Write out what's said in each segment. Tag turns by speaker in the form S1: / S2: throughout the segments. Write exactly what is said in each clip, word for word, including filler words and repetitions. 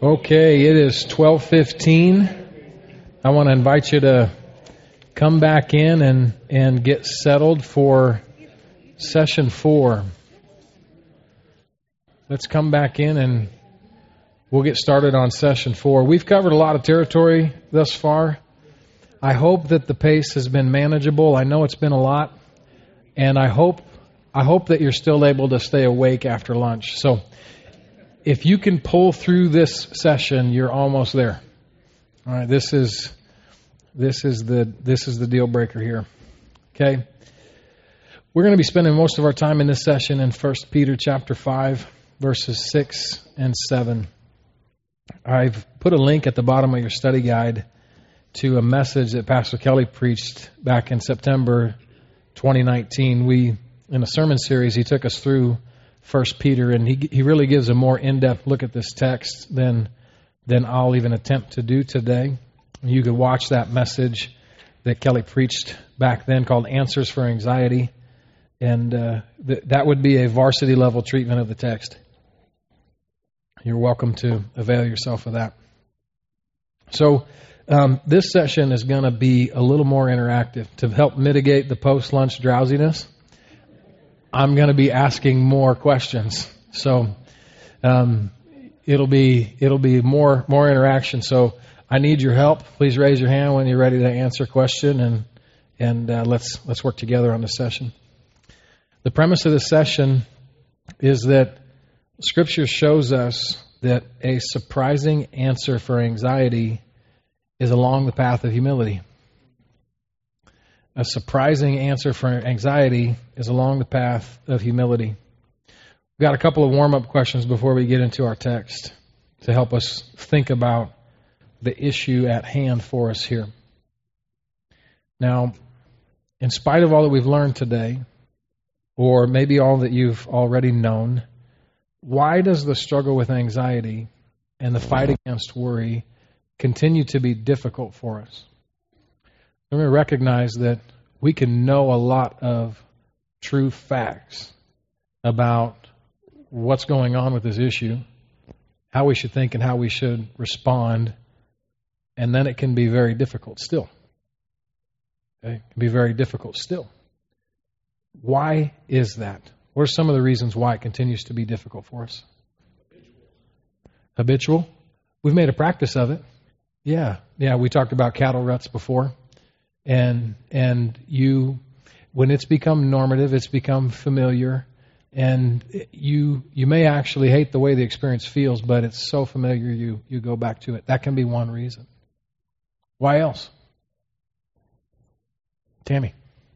S1: Okay, it is twelve fifteen. I want to invite you to come back in and, and get settled for session four. Let's come back in and we'll get started on session four. We've covered a lot of territory thus far. I hope that the pace has been manageable. I know it's been a lot, and I hope I hope that you're still able to stay awake after lunch. So if you can pull through this session, you're almost there. All right, this is this is the this is the deal breaker here. Okay, we're going to be spending most of our time in this session in First Peter chapter five, verses six and seven. I've put a link at the bottom of your study guide to a message that Pastor Kelly preached back in September twenty nineteen. We in a sermon series he took us through First Peter, and he he really gives a more in-depth look at this text than than I'll even attempt to do today. You can watch that message that Kelly preached back then called Answers for Anxiety, and uh, th- that would be a varsity level treatment of the text. You're welcome to avail yourself of that. So um, this session is going to be a little more interactive to help mitigate the post-lunch drowsiness. I'm going to be asking more questions, so um, it'll be it'll be more more interaction. So I need your help. Please raise your hand when you're ready to answer a question, and and uh, let's let's work together on this session. The premise of this session is that Scripture shows us that a surprising answer for anxiety is along the path of humility. A surprising answer for anxiety is along the path of humility. We've got a couple of warm-up questions before we get into our text to help us think about the issue at hand for us here. Now, in spite of all that we've learned today, or maybe all that you've already known, why does the struggle with anxiety and the fight against worry continue to be difficult for us? Let me recognize that we can know a lot of true facts about what's going on with this issue, how we should think and how we should respond, and then it can be very difficult still. Okay? It can be very difficult still. Why is that? What are some of the reasons why it continues to be difficult for us? Habitual. Habitual? We've made a practice of it. Yeah. Yeah, we talked about cattle ruts before. And and you, when it's become normative, it's become familiar, and you you may actually hate the way the experience feels, but it's so familiar you you go back to it. That can be one reason. Why else? Tammy.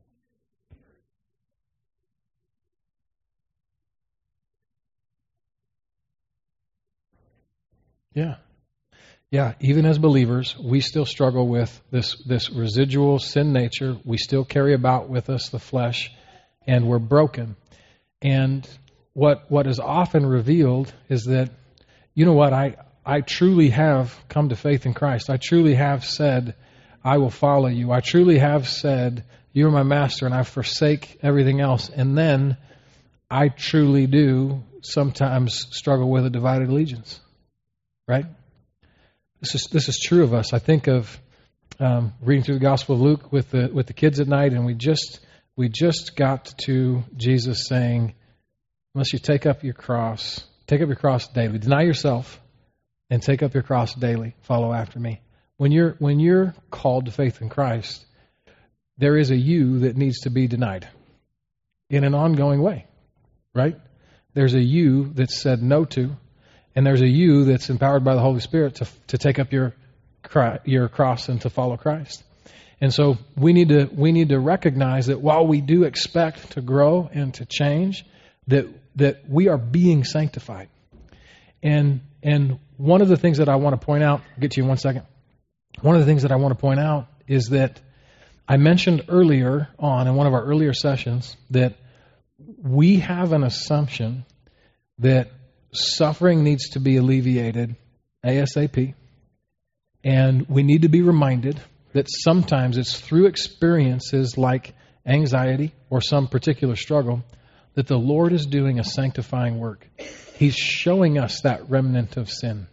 S1: Yeah. Yeah, even as believers, we still struggle with this, this residual sin nature. We still carry about with us the flesh, and we're broken. And what what is often revealed is that, you know what, I, I truly have come to faith in Christ. I truly have said, I will follow you. I truly have said, you're my master, and I forsake everything else. And then I truly do sometimes struggle with a divided allegiance, right? This is this is true of us. I think of um, reading through the Gospel of Luke with the with the kids at night, and we just we just got to Jesus saying, "Unless you take up your cross, take up your cross daily, deny yourself, and take up your cross daily. Follow after me." When you're when you're called to faith in Christ, there is a you that needs to be denied in an ongoing way, right? There's a you that's said no to. And there's a you that's empowered by the Holy Spirit to to take up your your cross and to follow Christ. And so we need to we need to recognize that while we do expect to grow and to change, that that we are being sanctified. And and one of the things that I want to point out, I'll get to you in one second. One of the things that I want to point out is that I mentioned earlier on in one of our earlier sessions that we have an assumption that suffering needs to be alleviated ASAP, and we need to be reminded that sometimes it's through experiences like anxiety or some particular struggle that the Lord is doing a sanctifying work. He's showing us that remnant of sin.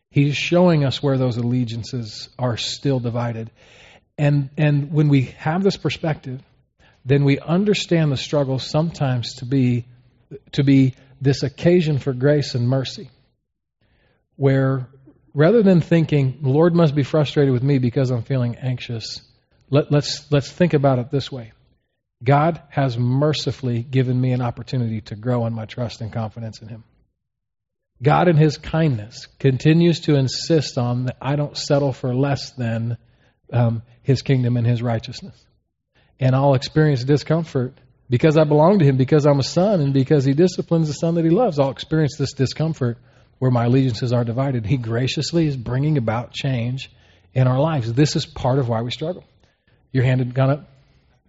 S1: He's showing us where those allegiances are still divided. And and when we have this perspective, then we understand the struggle sometimes to be to be this occasion for grace and mercy, where rather than thinking, the Lord must be frustrated with me because I'm feeling anxious, let, let's let's think about it this way. God has mercifully given me an opportunity to grow in my trust and confidence in Him. God in His kindness continues to insist on that I don't settle for less than um, His kingdom and His righteousness. And I'll experience discomfort because I belong to Him, because I'm a son, and because He disciplines the son that He loves. I'll experience this discomfort where my allegiances are divided. He graciously is bringing about change in our lives. This is part of why we struggle. Your hand had gone up?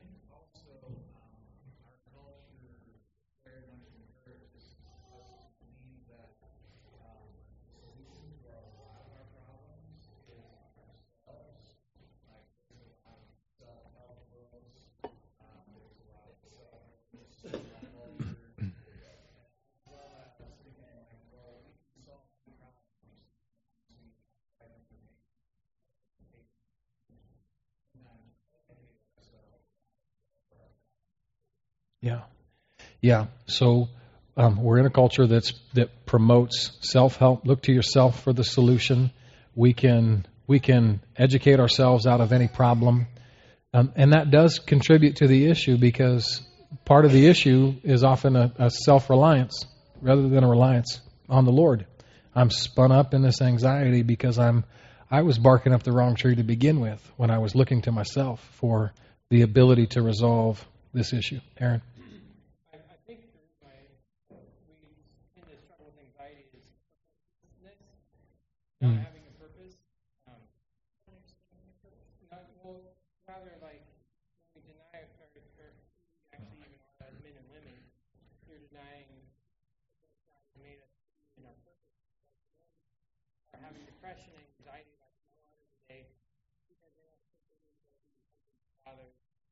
S1: Yeah, yeah. So um, we're in a culture that's that promotes self-help. Look to yourself for the solution. We can we can educate ourselves out of any problem, um, and that does contribute to the issue, because part of the issue is often a, a self-reliance rather than a reliance on the Lord. I'm spun up in this anxiety because I'm I was barking up the wrong tree to begin with when I was looking to myself for the ability to resolve this issue. Aaron?
S2: I, I think the reason why we tend to struggle with anxiety is purposelessness, not
S1: Mm.
S2: having a purpose. Um, not, well, rather like when we deny it, or, or actually even as men and women, you're denying what God has made us to be in our purpose. Or having depression and anxiety like no other today because they don't think they need to be something Father.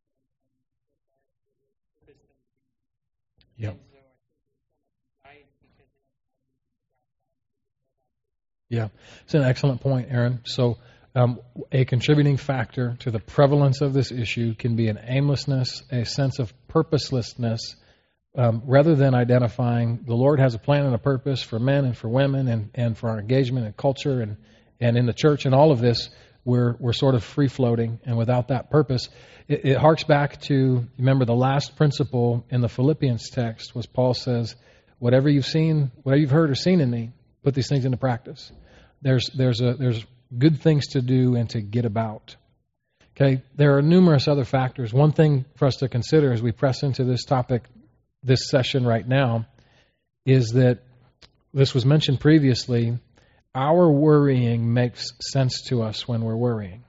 S1: Yep.
S2: And so I think there's so much anxiety because they don't have anything.
S1: Yeah, it's an excellent point, Aaron. So um, a contributing factor to the prevalence of this issue can be an aimlessness, a sense of purposelessness, um, rather than identifying the Lord has a plan and a purpose for men and for women and, and for our engagement and culture and, and in the church and all of this. We're we're sort of free-floating, and without that purpose, it, it harks back to, remember, the last principle in the Philippians text was Paul says, whatever you've seen, whatever you've heard or seen in me, put these things into practice. There's there's a there's good things to do and to get about. Okay, there are numerous other factors. One thing for us to consider as we press into this topic, this session right now, is that this was mentioned previously. Our worrying makes sense to us when we're worrying.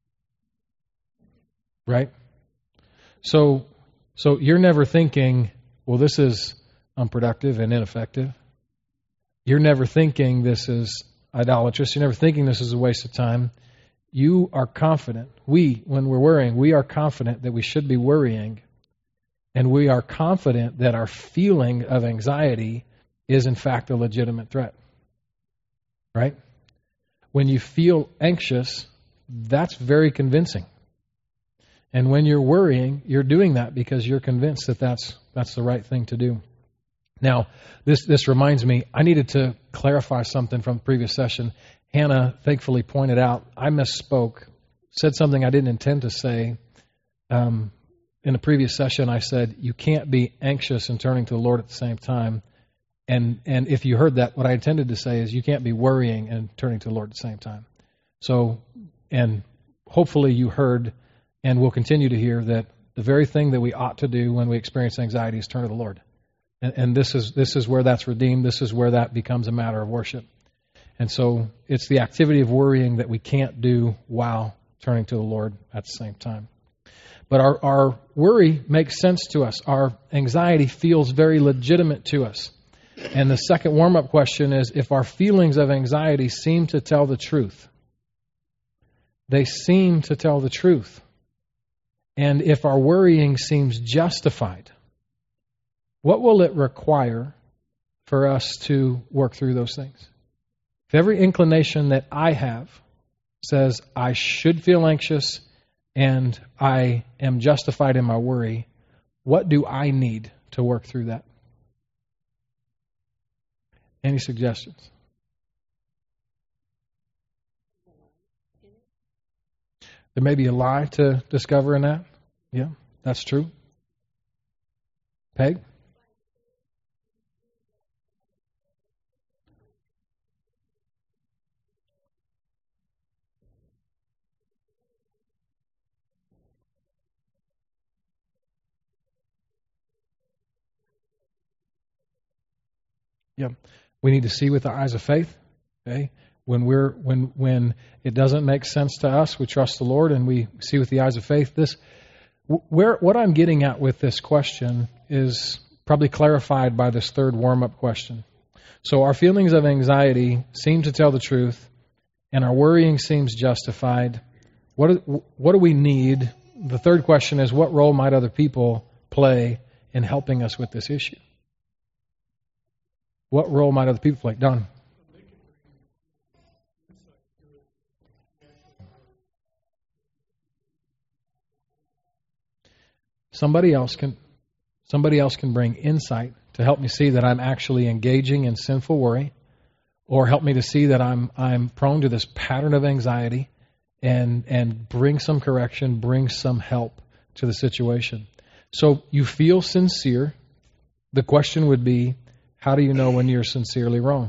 S1: Right? So so you're never thinking, well, this is unproductive and ineffective. You're never thinking this is idolatrous. You're never thinking this is a waste of time. You are confident. We, when we're worrying, we are confident that we should be worrying. And we are confident that our feeling of anxiety is in fact a legitimate threat. Right? When you feel anxious, that's very convincing. And when you're worrying, you're doing that because you're convinced that that's that's the right thing to do. Now, this this reminds me, I needed to clarify something from the previous session. Hannah thankfully pointed out I misspoke, said something I didn't intend to say. Um, in the previous session, I said you can't be anxious and turning to the Lord at the same time. And and if you heard that, what I intended to say is you can't be worrying and turning to the Lord at the same time. So, and hopefully you heard and will continue to hear that the very thing that we ought to do when we experience anxiety is turn to the Lord. And, and this is this is where that's redeemed. This is where that becomes a matter of worship. And so it's the activity of worrying that we can't do while turning to the Lord at the same time. But our, our worry makes sense to us. Our anxiety feels very legitimate to us. And the second warm-up question is, if our feelings of anxiety seem to tell the truth, they seem to tell the truth. And if our worrying seems justified, what will it require for us to work through those things? if every inclination that I have says I should feel anxious and I am justified in my worry, what do I need to work through that? Any suggestions? There may be a lie to discover in that. Yeah, that's true. Peg? Yeah. We need to see with the eyes of faith. Okay? When we're when when it doesn't make sense to us, we trust the Lord and we see with the eyes of faith. This where what I'm getting at with this question is probably clarified by this third warm-up question. So our feelings of anxiety seem to tell the truth, and our worrying seems justified. What what do we need? The third question is, what role might other people play in helping us with this issue? What role might other people play? Don? Somebody else can somebody else can bring insight to help me see that I'm actually engaging in sinful worry, or help me to see that I'm I'm prone to this pattern of anxiety, and and bring some correction, bring some help to the situation. So you feel sincere. The question would be, how do you know when you're sincerely wrong?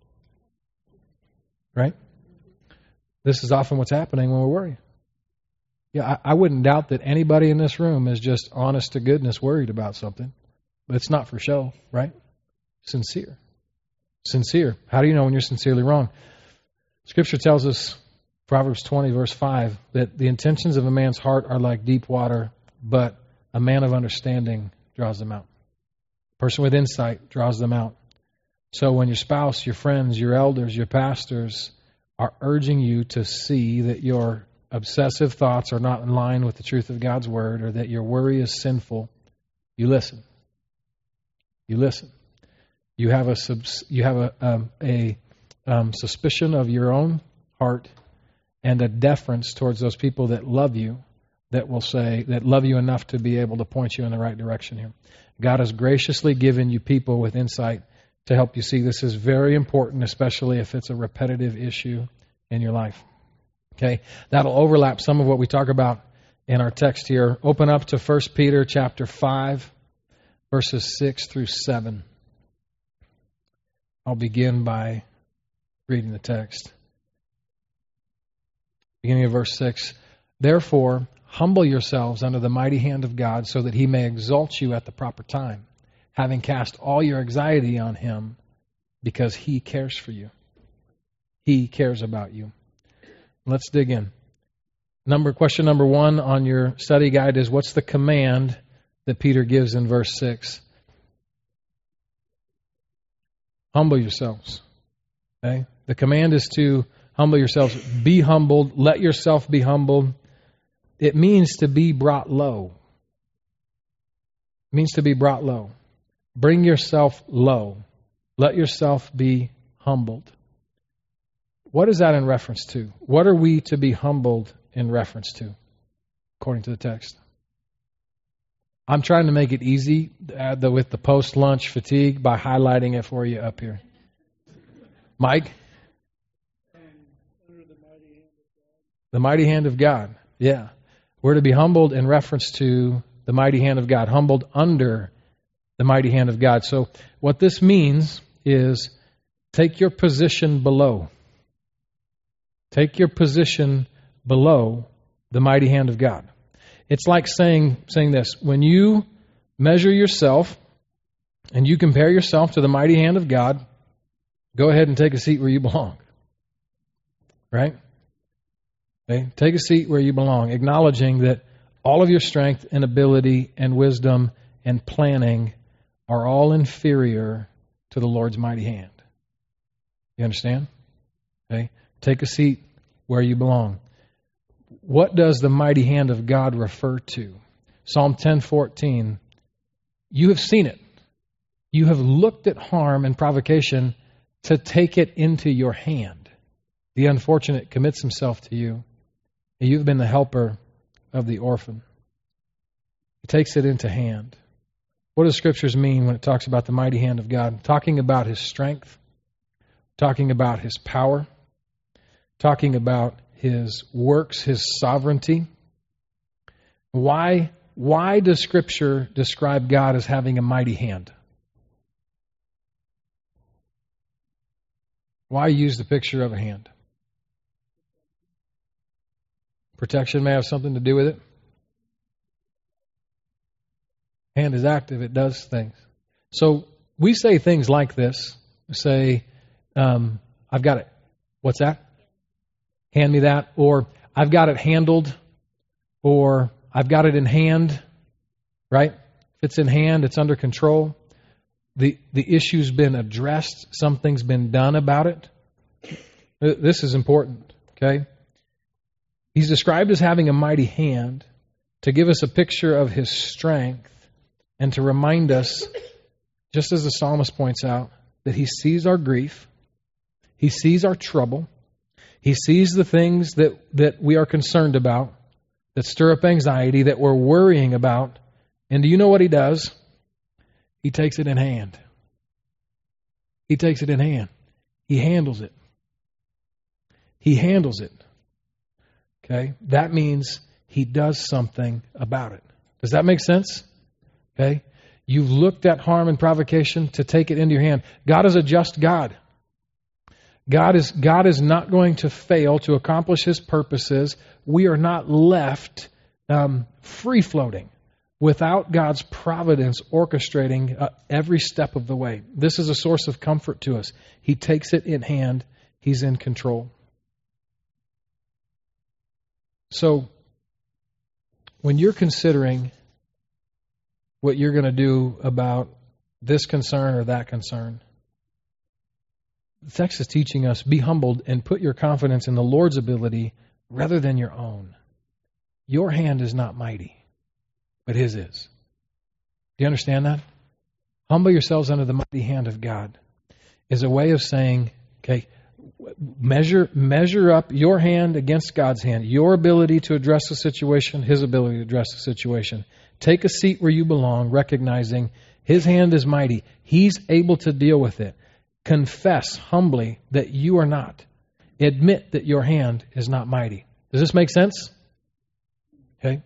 S1: Right? This is often what's happening when we worry. Yeah, I, I wouldn't doubt that anybody in this room is just honest to goodness worried about something. But it's not for show, right? Sincere. Sincere. How do you know when you're sincerely wrong? Scripture tells us, Proverbs twenty, verse five, that the intentions of a man's heart are like deep water, but a man of understanding draws them out. A person with insight draws them out. So when your spouse, your friends, your elders, your pastors are urging you to see that your obsessive thoughts are not in line with the truth of God's Word, or that your worry is sinful, you listen. You listen. You have a subs, you have a um, a um, suspicion of your own heart, and a deference towards those people that love you, that will say that love you enough to be able to point you in the right direction here. God has graciously given you people with insight to help you see this is very important, especially if it's a repetitive issue in your life. Okay, that'll overlap some of what we talk about in our text here. Open up to First Peter chapter five, verses six through seven. I'll begin by reading the text. Beginning of verse six. Therefore, humble yourselves under the mighty hand of God, so that He may exalt you at the proper time, having cast all your anxiety on Him, because He cares for you. He cares about you. Let's dig in. Number question number one on your study guide is, what's the command that Peter gives in verse six? Humble yourselves. Okay? The command is to humble yourselves. Be humbled. Let yourself be humbled. It means to be brought low. It means to be brought low. Bring yourself low. Let yourself be humbled. What is that in reference to? What are we to be humbled in reference to, according to the text? I'm trying to make it easy uh, the, with the post-lunch fatigue by highlighting it for you up here. Mike? The mighty hand of God. Yeah. We're to be humbled in reference to the mighty hand of God. Humbled under the mighty hand of God. So what this means is take your position below. Take your position below the mighty hand of God. It's like saying saying this. When you measure yourself and you compare yourself to the mighty hand of God, go ahead and take a seat where you belong. Right? Okay? Take a seat where you belong, acknowledging that all of your strength and ability and wisdom and planning are all inferior to the Lord's mighty hand. You understand? Okay? Take a seat where you belong. What does the mighty hand of God refer to? Psalm ten fourteen. You have seen it. You have looked at harm and provocation to take it into your hand. The unfortunate commits himself to you, and you've been the helper of the orphan. He takes it into hand. What does Scriptures mean when it talks about the mighty hand of God? Talking about His strength, talking about His power, talking about His works, His sovereignty. Why, why does Scripture describe God as having a mighty hand? Why use the picture of a hand? Protection may have something to do with it. Hand is active. It does things. So we say things like this. We say, um, I've got it. What's that? Hand me that. Or I've got it handled. Or I've got it in hand. Right? If it's in hand, it's under control. The, the issue's been addressed. Something's been done about it. This is important. Okay? He's described as having a mighty hand to give us a picture of His strength and to remind us, just as the psalmist points out, that He sees our grief, He sees our trouble, He sees the things that, that we are concerned about, that stir up anxiety, that we're worrying about. And do you know what He does? He takes it in hand. He takes it in hand. He handles it. He handles it. Okay? That means He does something about it. Does that make sense? Okay? You've looked at harm and provocation to take it into your hand. God is a just God. God is, God is not going to fail to accomplish His purposes. We are not left um, free-floating without God's providence orchestrating uh, every step of the way. This is a source of comfort to us. He takes it in hand. He's in control. So, when you're considering what you're going to do about this concern or that concern, the text is teaching us, be humbled and put your confidence in the Lord's ability rather than your own. Your hand is not mighty, but His is. Do you understand that? Humble yourselves under the mighty hand of God is a way of saying, okay, measure measure up your hand against God's hand, your ability to address the situation, His ability to address the situation. Take a seat where you belong, recognizing His hand is mighty. He's able to deal with it. Confess humbly that you are not. Admit that your hand is not mighty. Does this make sense? Okay.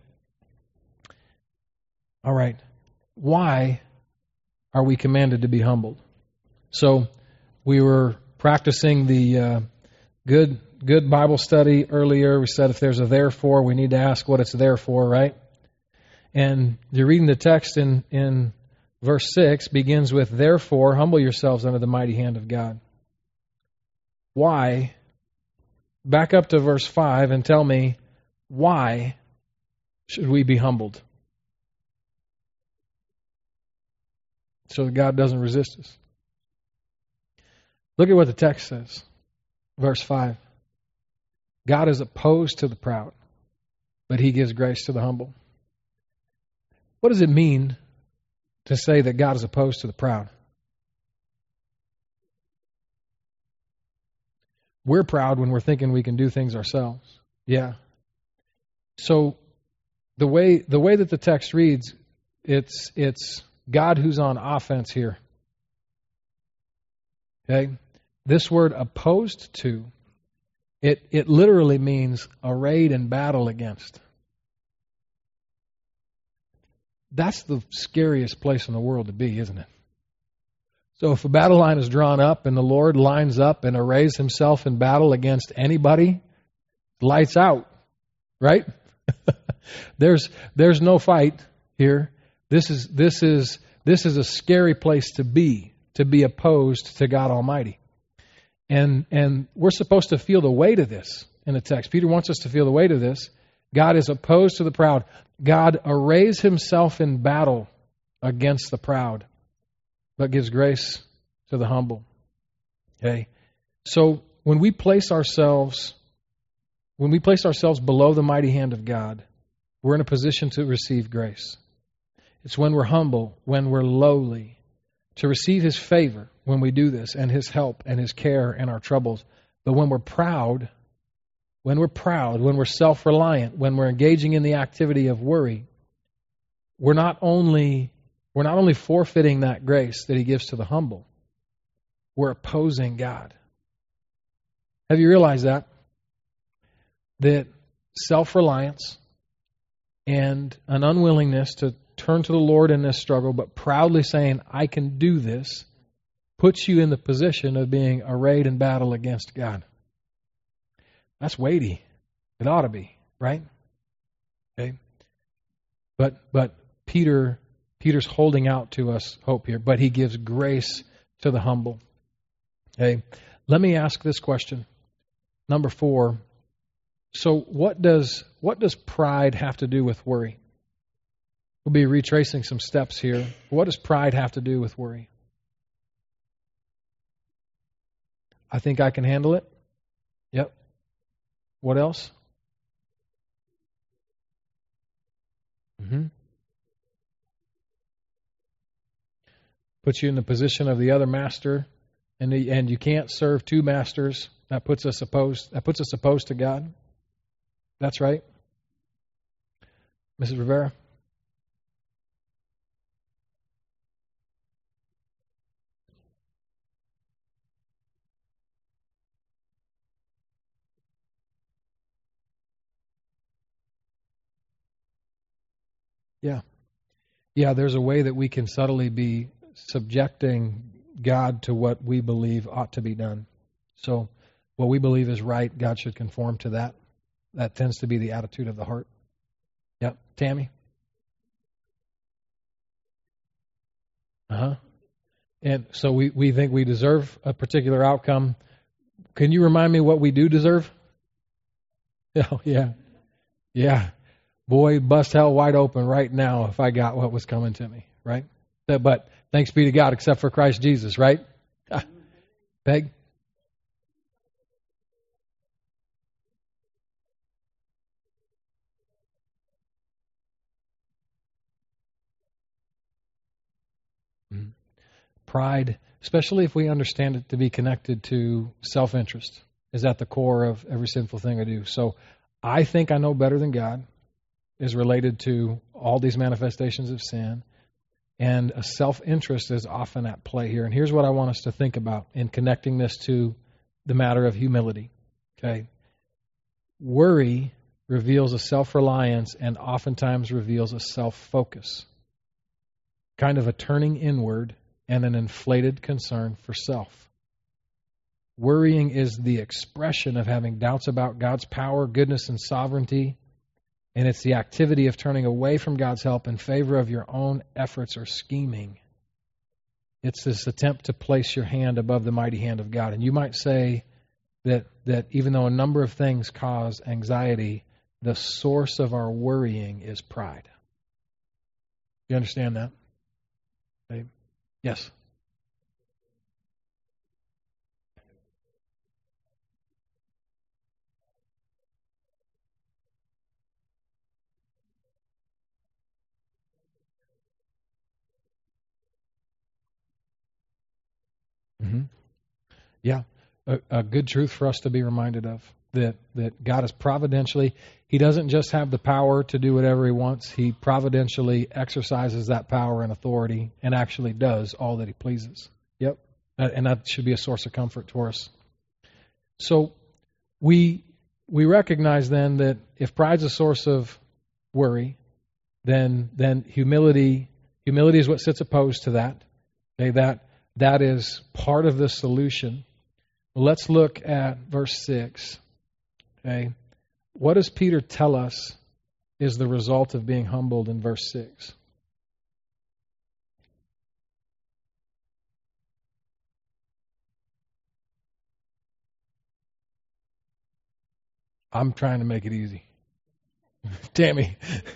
S1: All right. Why are we commanded to be humbled? So we were practicing the uh, good good Bible study earlier. We said if there's a therefore, we need to ask what it's there for, right? And you're reading the text in, in verse six, begins with, therefore, humble yourselves under the mighty hand of God. Why? Back up to verse five and tell me, why should we be humbled? So that God doesn't resist us. Look at what the text says. Verse five. God is opposed to the proud, but He gives grace to the humble. What does it mean to say that God is opposed to the proud? We're proud when we're thinking we can do things ourselves. Yeah. So the way the way that the text reads, it's it's God who's on offense here. Okay? This word opposed to, it, it literally means arrayed in battle against. That's the scariest place in the world to be, isn't it? So if a battle line is drawn up and the Lord lines up and arrays Himself in battle against anybody, lights out, right? there's there's no fight here. This is this is this is a scary place to be, to be opposed to God Almighty. And and we're supposed to feel the weight of this in the text. Peter wants us to feel the weight of this. God is opposed to the proud. God arrays Himself in battle against the proud, but gives grace to the humble. Okay? So when we place ourselves, when we place ourselves below the mighty hand of God, we're in a position to receive grace. It's when we're humble, when we're lowly, to receive His favor when we do this, and His help and His care in our troubles. But when we're proud, when we're proud, when we're self-reliant, when we're engaging in the activity of worry, we're not only we're not only forfeiting that grace that He gives to the humble, we're opposing God. Have you realized that? That self-reliance and an unwillingness to turn to the Lord in this struggle, but proudly saying, I can do this, puts you in the position of being arrayed in battle against God. That's weighty. It ought to be, right? Okay. But but Peter Peter's holding out to us hope here, but he gives grace to the humble. Okay. Let me ask this question. Number four. So what does what does pride have to do with worry? We'll be retracing some steps here. What does pride have to do with worry? I think I can handle it. Yep. What else? Mm-hmm. Puts you in the position of the other master, and the, and you can't serve two masters. That puts us opposed. That puts us opposed to God. That's right, Missus Rivera. Yeah. Yeah, there's a way that we can subtly be subjecting God to what we believe ought to be done. So what we believe is right, God should conform to that. That tends to be the attitude of the heart. Yep. Tammy? Uh-huh. And so we, we think we deserve a particular outcome. Can you remind me what we do deserve? Oh, yeah. Yeah. Boy, bust hell wide open right now if I got what was coming to me, right? But thanks be to God, except for Christ Jesus, right? Peg? Pride, especially if we understand it to be connected to self-interest, is at the core of every sinful thing I do. So I think I know better than God is related to all these manifestations of sin, and a self-interest is often at play here. And here's what I want us to think about in connecting this to the matter of humility. Okay, worry reveals a self-reliance and oftentimes reveals a self-focus, kind of a turning inward and an inflated concern for self. Worrying is the expression of having doubts about God's power, goodness, and sovereignty. And it's the activity of turning away from God's help in favor of your own efforts or scheming. It's this attempt to place your hand above the mighty hand of God. And you might say that, that even though a number of things cause anxiety, the source of our worrying is pride. You understand that? Okay. Yes. Mm-hmm. Yeah, a, a good truth for us to be reminded of, that, that God is providentially, He doesn't just have the power to do whatever He wants, He providentially exercises that power and authority and actually does all that He pleases. Yep, and that should be a source of comfort for us. So we we recognize then that if pride's a source of worry, then then humility humility is what sits opposed to that. Okay, that That is part of the solution. Let's look at verse six. Okay. What does Peter tell us is the result of being humbled in verse six? I'm trying to make it easy. Tammy.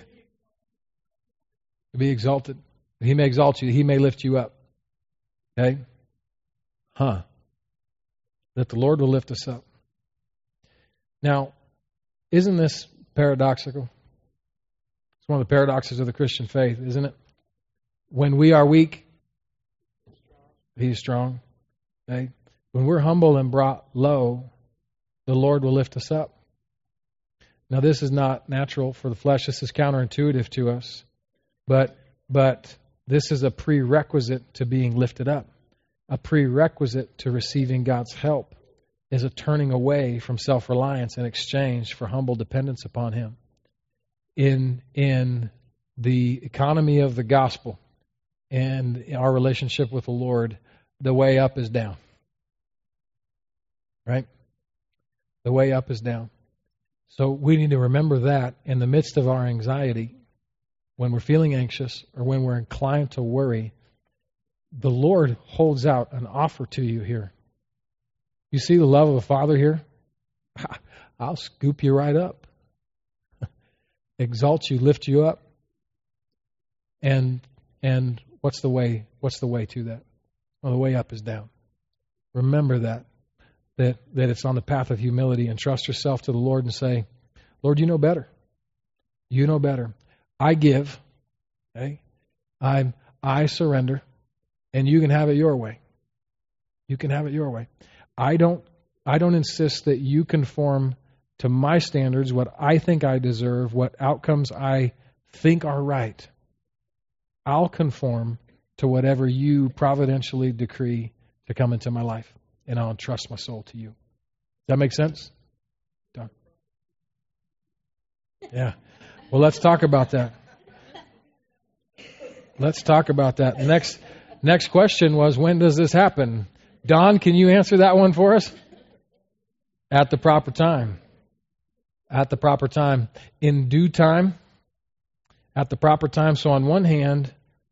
S1: Be exalted. He may exalt you. He may lift you up. Okay? Huh. That the Lord will lift us up. Now, isn't this paradoxical? It's one of the paradoxes of the Christian faith, isn't it? When we are weak, He is strong. Okay? When we're humble and brought low, the Lord will lift us up. Now, this is not natural for the flesh. This is counterintuitive to us. But, but this is a prerequisite to being lifted up. A prerequisite to receiving God's help is a turning away from self-reliance in exchange for humble dependence upon Him. In, in the economy of the gospel and our relationship with the Lord, the way up is down. Right? The way up is down. So we need to remember that in the midst of our anxiety, when we're feeling anxious or when we're inclined to worry, the Lord holds out an offer to you here. You see the love of the Father here? I'll scoop you right up. Exalt you, lift you up. And and what's the way what's the way to that? Well, the way up is down. Remember that. That that it's on the path of humility, and trust yourself to the Lord and say, Lord, you know better. You know better. I give. Okay? I I surrender, and you can have it your way. You can have it your way. I don't I don't insist that you conform to my standards, what I think I deserve, what outcomes I think are right. I'll conform to whatever you providentially decree to come into my life, and I'll entrust my soul to you. Does that make sense? Done. Yeah. Well, let's talk about that. Let's talk about that. Next, next question was, when does this happen? Don, can you answer that one for us? At the proper time. At the proper time. In due time. At the proper time. So on one hand,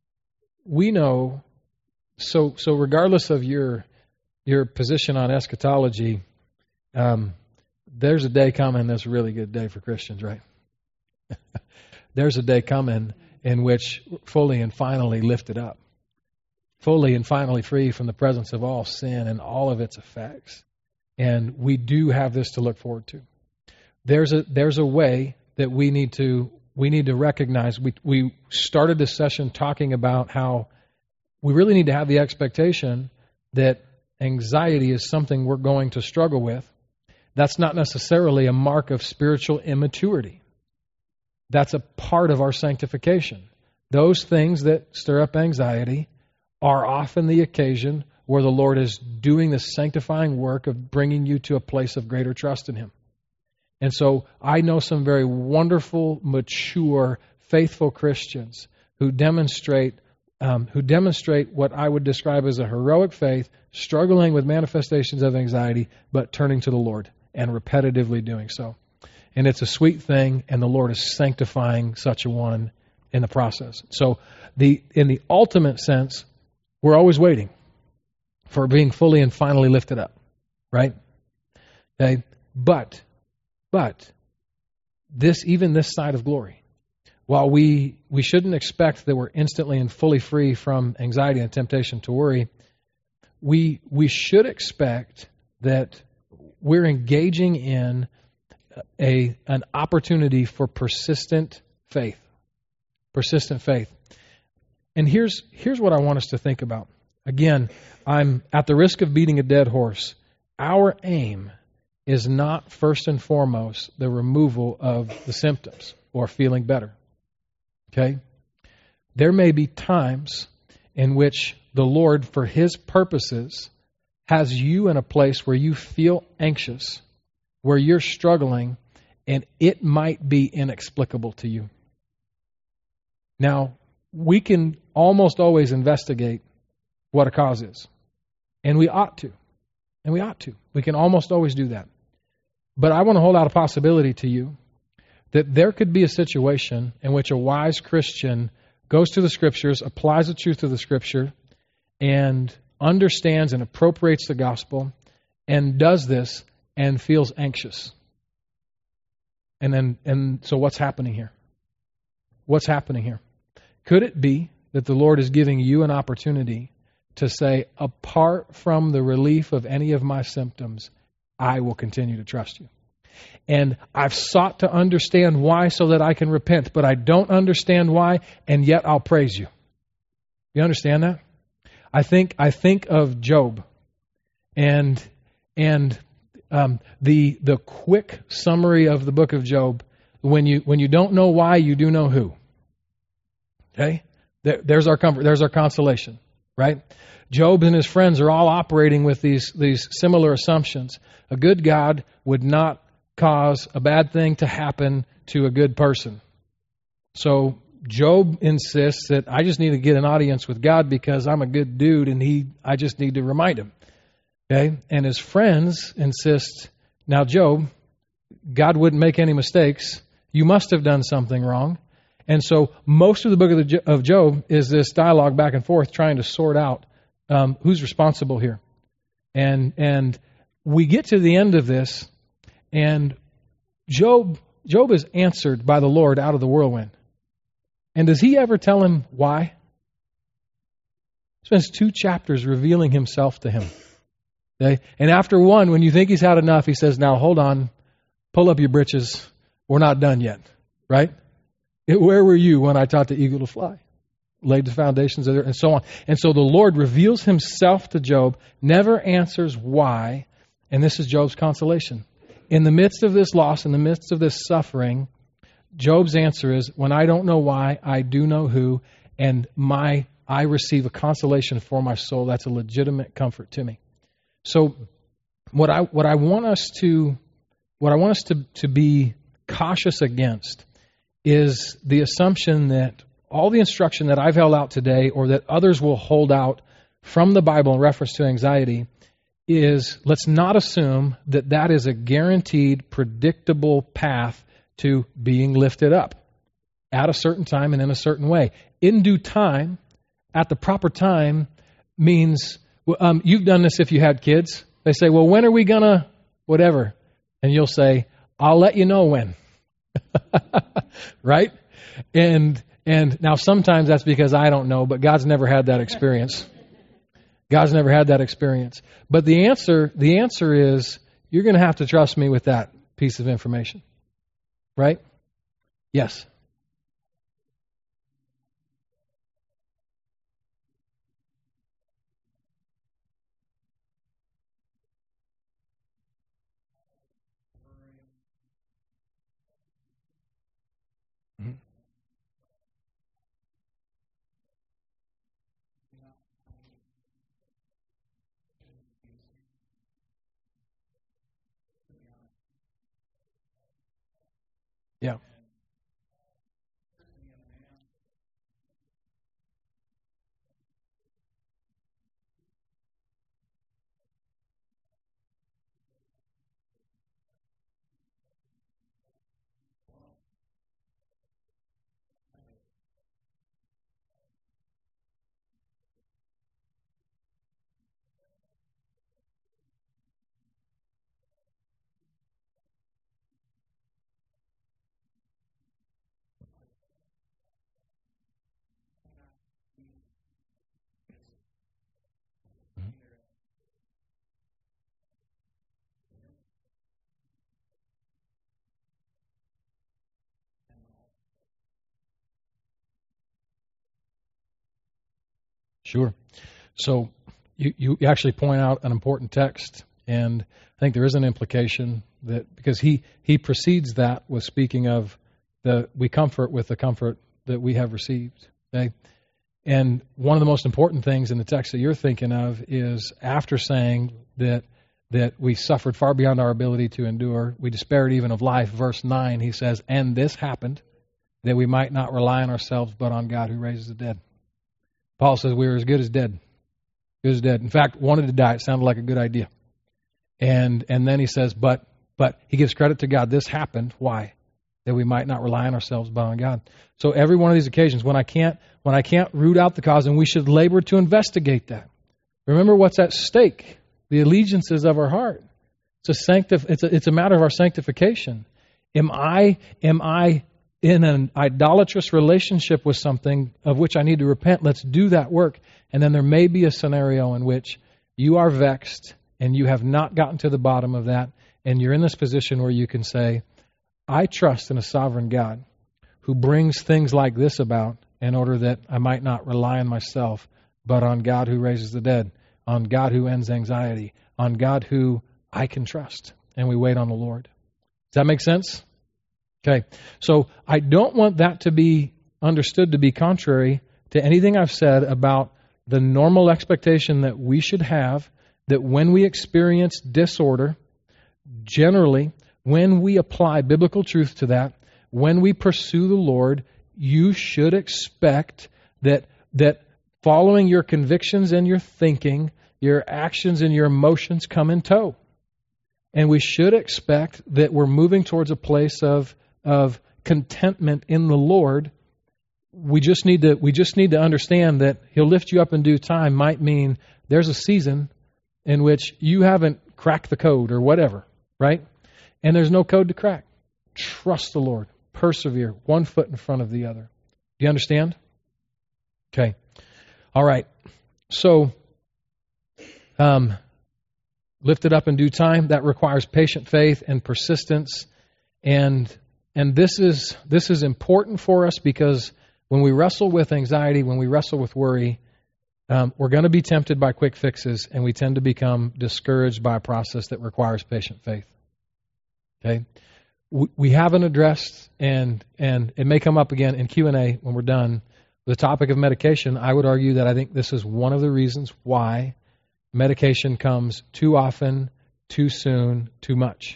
S1: we know, so so regardless of your your position on eschatology, um, there's a day coming that's a really good day for Christians, right? There's a day coming in which fully and finally lifted up. Fully and finally free from the presence of all sin and all of its effects. And we do have this to look forward to. There's a there's a way that we need to we need to recognize. We we started this session talking about how we really need to have the expectation that anxiety is something we're going to struggle with. That's not necessarily a mark of spiritual immaturity. That's a part of our sanctification. Those things that stir up anxiety are often the occasion where the Lord is doing the sanctifying work of bringing you to a place of greater trust in Him. And so I know some very wonderful, mature, faithful Christians who demonstrate um, who demonstrate what I would describe as a heroic faith, struggling with manifestations of anxiety, but turning to the Lord and repetitively doing so. And it's a sweet thing, and the Lord is sanctifying such a one in the process. So the in the ultimate sense, we're always waiting for being fully and finally lifted up, right? Okay, but but this even this side of glory, while we we shouldn't expect that we're instantly and fully free from anxiety and temptation to worry, we we should expect that we're engaging in a an opportunity for persistent faith. Persistent faith. And here's here's what I want us to think about. Again, I'm at the risk of beating a dead horse. Our aim is not first and foremost the removal of the symptoms or feeling better. Okay? There may be times in which the Lord, for His purposes, has you in a place where you feel anxious, where you're struggling, and it might be inexplicable to you. Now, we can almost always investigate what a cause is. And we ought to. And we ought to. We can almost always do that. But I want to hold out a possibility to you that there could be a situation in which a wise Christian goes to the Scriptures, applies the truth of the Scripture, and understands and appropriates the gospel, and does this and feels anxious. And then, and so what's happening here? What's happening here? Could it be that the Lord is giving you an opportunity to say, apart from the relief of any of my symptoms, I will continue to trust you. And I've sought to understand why so that I can repent, but I don't understand why, and yet I'll praise you. You understand that? I think I think of Job, and and um, the the quick summary of the book of Job. When you when you don't know why, you do know who. Okay, there, there's our comfort. There's our consolation. Right? Job and his friends are all operating with these these similar assumptions. A good God would not cause a bad thing to happen to a good person. So Job insists that I just need to get an audience with God because I'm a good dude and he I just need to remind him. Okay? And his friends insist, now Job, God wouldn't make any mistakes. You must have done something wrong. And so most of the book of, the, of Job is this dialogue back and forth trying to sort out um, who's responsible here. And and we get to the end of this, and Job Job is answered by the Lord out of the whirlwind. And does he ever tell him why? He spends two chapters revealing himself to him. Okay? And after one, when you think he's had enough, he says, now hold on, pull up your britches. We're not done yet. Right? It, where were you when I taught the eagle to fly? Laid the foundations of it, and so on. And so the Lord reveals himself to Job, never answers why, and this is Job's consolation. In the midst of this loss, in the midst of this suffering, Job's answer is, when I don't know why, I do know who, and my I receive a consolation for my soul. That's a legitimate comfort to me. So what I what I want us to what I want us to, to be cautious against is the assumption that all the instruction that I've held out today, or that others will hold out from the Bible in reference to anxiety, is let's not assume that that is a guaranteed, predictable path to being lifted up at a certain time and in a certain way. In due time, at the proper time, means, um, you've done this if you had kids. They say, well, when are we going to whatever? And you'll say, I'll let you know when. Right? And and now sometimes that's because I don't know, but God's never had that experience. God's never had that experience. But the answer, the answer is, you're going to have to trust me with that piece of information. Right? Yes. Mm-hmm. Yeah. Sure. So you, you actually point out an important text, and I think there is an implication that because he, he precedes that with speaking of the we comfort with the comfort that we have received. Okay? And one of the most important things in the text that you're thinking of is after saying that that we suffered far beyond our ability to endure, we despaired even of life. Verse nine, he says, and this happened that we might not rely on ourselves but on God who raises the dead. Paul says we were as good as dead. Good as dead. In fact, wanted to die. It sounded like a good idea. And and then he says, but but he gives credit to God. This happened. Why? That we might not rely on ourselves but on God. So every one of these occasions, when I can't when I can't root out the cause, and we should labor to investigate that. Remember what's at stake. The allegiances of our heart. It's a sanctif- it's a, it's a matter of our sanctification. Am I am I in an idolatrous relationship with something of which I need to repent? Let's do that work. And then there may be a scenario in which you are vexed and you have not gotten to the bottom of that, and you're in this position where you can say, I trust in a sovereign God who brings things like this about in order that I might not rely on myself, but on God who raises the dead, on God who ends anxiety, on God who I can trust. And we wait on the Lord. Does that make sense? Okay. So I don't want that to be understood to be contrary to anything I've said about the normal expectation that we should have, that when we experience disorder, generally, when we apply biblical truth to that, when we pursue the Lord, you should expect that that following your convictions and your thinking, your actions and your emotions come in tow. And we should expect that we're moving towards a place of of contentment in the Lord. We just need to we just need to understand that He'll lift you up in due time might mean there's a season in which you haven't cracked the code or whatever, right? And there's no code to crack. Trust the Lord. Persevere, one foot in front of the other. Do you understand? Okay. All right. So, um, lift it up in due time. That requires patient faith and persistence. And and this is this is important for us because when we wrestle with anxiety, when we wrestle with worry, um, we're going to be tempted by quick fixes, and we tend to become discouraged by a process that requires patient faith. Okay, we, we haven't addressed, and and it may come up again in Q and A when we're done. The topic of medication. I would argue that I think this is one of the reasons why medication comes too often, too soon, too much.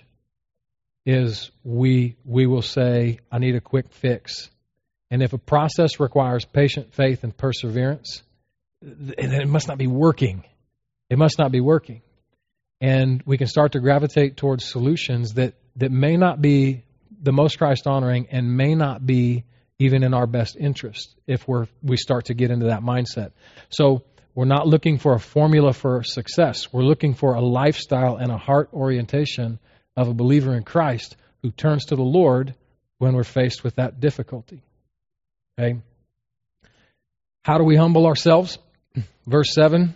S1: Is we we will say, I need a quick fix. And if a process requires patient faith and perseverance, then it must not be working. It must not be working. And we can start to gravitate towards solutions that, that may not be the most Christ-honoring and may not be even in our best interest if we're we start to get into that mindset. So we're not looking for a formula for success. We're looking for a lifestyle and a heart orientation of a believer in Christ who turns to the Lord when we're faced with that difficulty. Okay? How do we humble ourselves? Verse seven.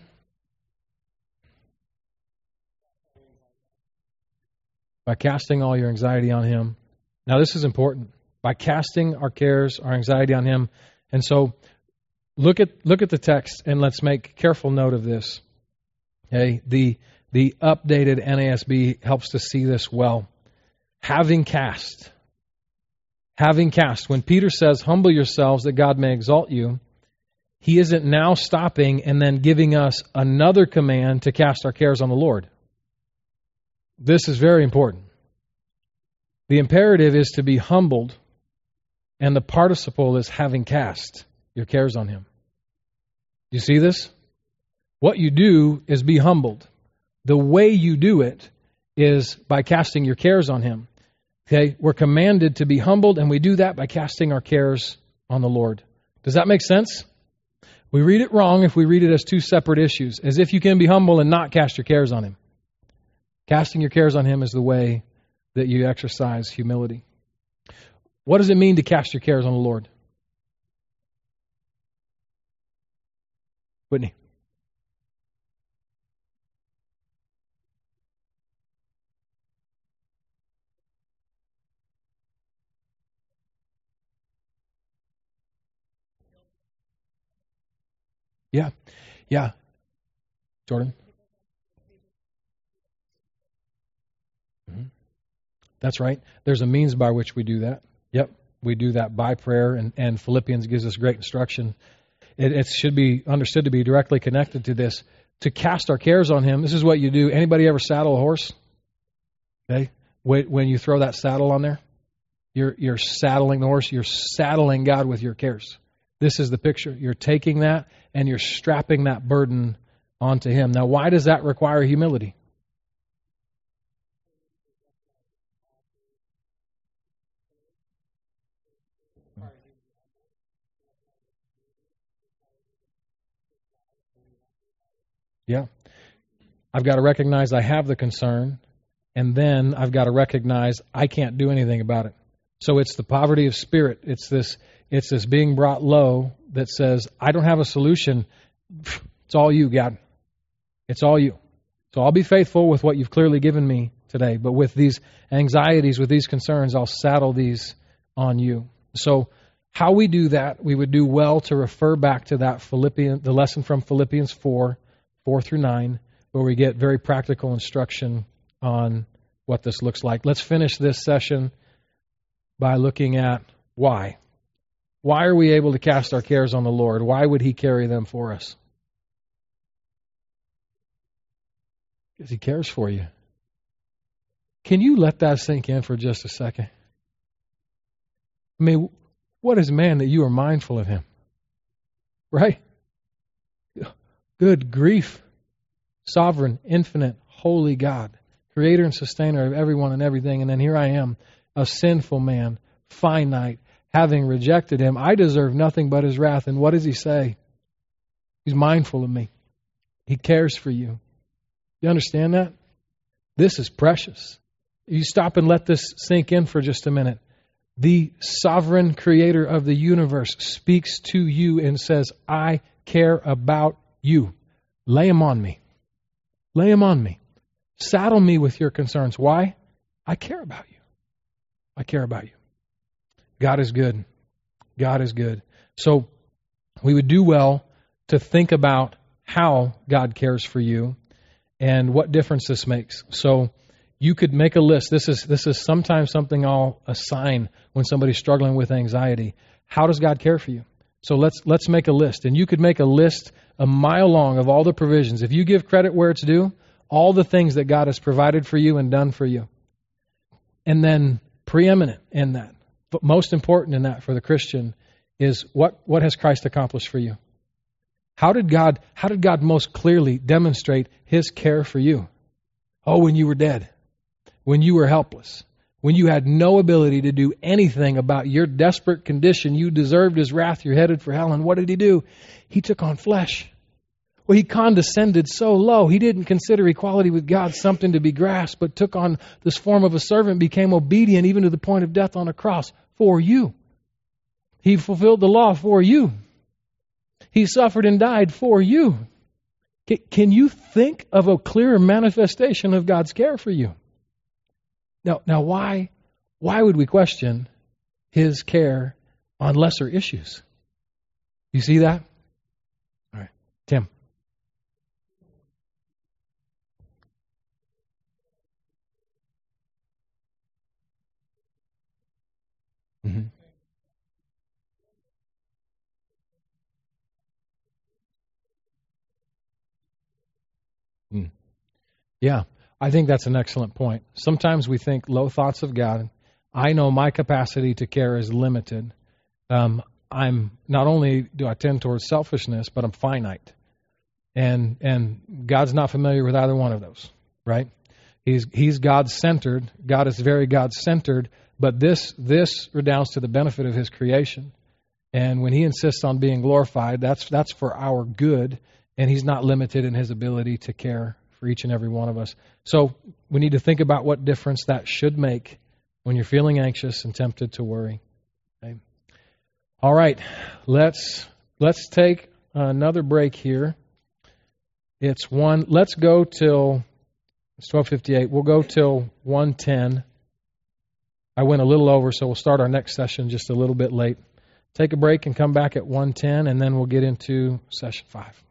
S1: By casting all your anxiety on Him. Now this is important. By casting our cares, our anxiety on Him. And so look at look at the text and let's make careful note of this. Okay? The The updated N A S B helps to see this well. Having cast. Having cast. When Peter says, humble yourselves that God may exalt you, he isn't now stopping and then giving us another command to cast our cares on the Lord. This is very important. The imperative is to be humbled, and the participle is having cast your cares on Him. You see this? What you do is be humbled. The way you do it is by casting your cares on Him. Okay, we're commanded to be humbled, and we do that by casting our cares on the Lord. Does that make sense? We read it wrong if we read it as two separate issues, as if you can be humble and not cast your cares on Him. Casting your cares on Him is the way that you exercise humility. What does it mean to cast your cares on the Lord? Whitney. Yeah, yeah. Jordan? Mm-hmm. That's right. There's a means by which we do that. Yep, we do that by prayer, and, and Philippians gives us great instruction. It, it should be understood to be directly connected to this. To cast our cares on Him, this is what you do. Anybody ever saddle a horse? Okay, when you throw that saddle on there, you're you're saddling the horse. You're saddling God with your cares. This is the picture. You're taking that and you're strapping that burden onto Him. Now, why does that require humility? Yeah. I've got to recognize I have the concern, and then I've got to recognize I can't do anything about it. So it's the poverty of spirit. It's this It's this being brought low that says, I don't have a solution. It's all you, God. It's all you. So I'll be faithful with what you've clearly given me today. But with these anxieties, with these concerns, I'll saddle these on you. So How we do that, we would do well to refer back to that Philippians, the lesson from Philippians four, four through nine, where we get very practical instruction on what this looks like. Let's finish this session by looking at why. Why are we able to cast our cares on the Lord? Why would He carry them for us? Because He cares for you. Can you let that sink in for just a second? I mean, what is man that you are mindful of him? Right? Good grief. Sovereign, infinite, holy God, creator and sustainer of everyone and everything. And then here I am, a sinful man, finite, having rejected Him. I deserve nothing but His wrath. And what does He say? He's mindful of me. He cares for you. You understand that? This is precious. You stop and let this sink in for just a minute. The sovereign creator of the universe speaks to you and says, I care about you. Lay them on me. Lay them on me. Saddle me with your concerns. Why? I care about you. I care about you. God is good. God is good. So we would do well to think about how God cares for you and what difference this makes. So you could make a list. This is this is sometimes something I'll assign when somebody's struggling with anxiety. How does God care for you? So let's let's make a list. And you could make a list a mile long of all the provisions. If you give credit where it's due, all the things that God has provided for you and done for you. And then preeminent in that, but most important in that for the Christian is what, what has Christ accomplished for you? How did God how did God most clearly demonstrate His care for you? Oh, when you were dead. When you were helpless, when you had no ability to do anything about your desperate condition, you deserved His wrath, you're headed for hell. And what did He do? He took on flesh. Well, He condescended so low, He didn't consider equality with God something to be grasped, but took on this form of a servant, became obedient even to the point of death on a cross for you. He fulfilled the law for you. He suffered and died for you. Can you think of a clearer manifestation of God's care for you? Now, now, why, why would we question His care on lesser issues? You see that? All right, Tim. Mm-hmm. Mm. Yeah. I think that's an excellent point. Sometimes we think low thoughts of God. I know my capacity to care is limited. Um, I'm not only do I tend towards selfishness, but I'm finite, and and God's not familiar with either one of those, right? He's He's God centered. God is very God centered, but this this redounds to the benefit of His creation, and when He insists on being glorified, that's that's for our good, and He's not limited in His ability to care for each and every one of us. So we need to think about what difference that should make when you're feeling anxious and tempted to worry. Okay. All right, let's let's take another break here. It's one. Let's go till it's twelve fifty-eight. We'll go till one ten. I went a little over, so we'll start our next session just a little bit late. Take a break and come back at one ten, and then we'll get into session five.